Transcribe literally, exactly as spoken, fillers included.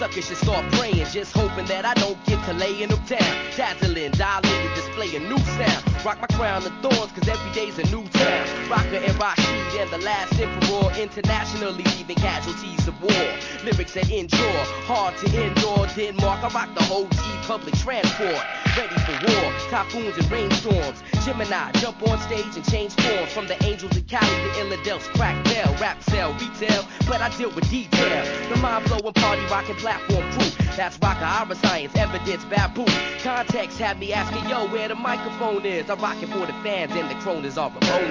suckers should start praying, just hoping that I don't get to laying them down. Dazzling, dilated, display a new sound. Rock my crown of thorns, cause every day's a new town. Rocker and Rashid and the last emperor, internationally leaving casualties of war. Lyrics that endure, hard to endure. Denmark, I rock the whole G public transport. Ready for war, typhoons and rainstorms. Gemini, jump on stage and change forms. From the angels of Cali to Illadelph's crack bell. Rap sell, retail, but I deal with detail. The mind-blowing party rocking platform proof. That's rocker, our science, evidence, baboon. Context had me ask me, yo, where the microphone is. I rock it for the fans and the crooners are Ramones.